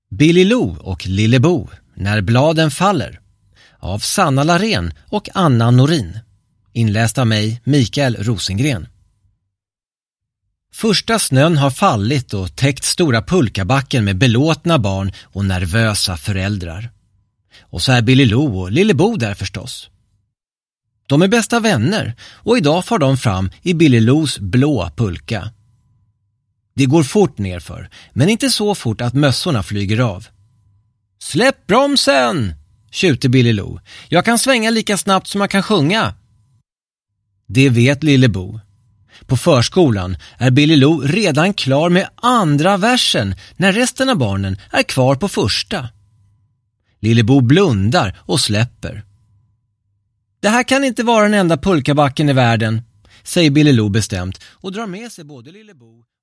Billy Lo och Lillebo, När bladen faller, av Sanna Larén och Anna Norin. Inläst av mig, Mikael Rosengren. Första snön har fallit och täckt stora pulkabacken med belåtna barn och nervösa föräldrar. Och så är Billy Lo och Lillebo där förstås. De är bästa vänner och idag far de fram i Billy Los blå pulka. Det går fort nerför, men inte så fort att mössorna flyger av. Släpp bromsen, tjuter Billy Lo. Jag kan svänga lika snabbt som jag kan sjunga. Det vet Lillebo. På förskolan är Billy Lo redan klar med andra versen när resten av barnen är kvar på första. Lillebo blundar och släpper. Det här kan inte vara den enda pulkabacken i världen, säger Billy Lo bestämt och drar med sig både Lillebo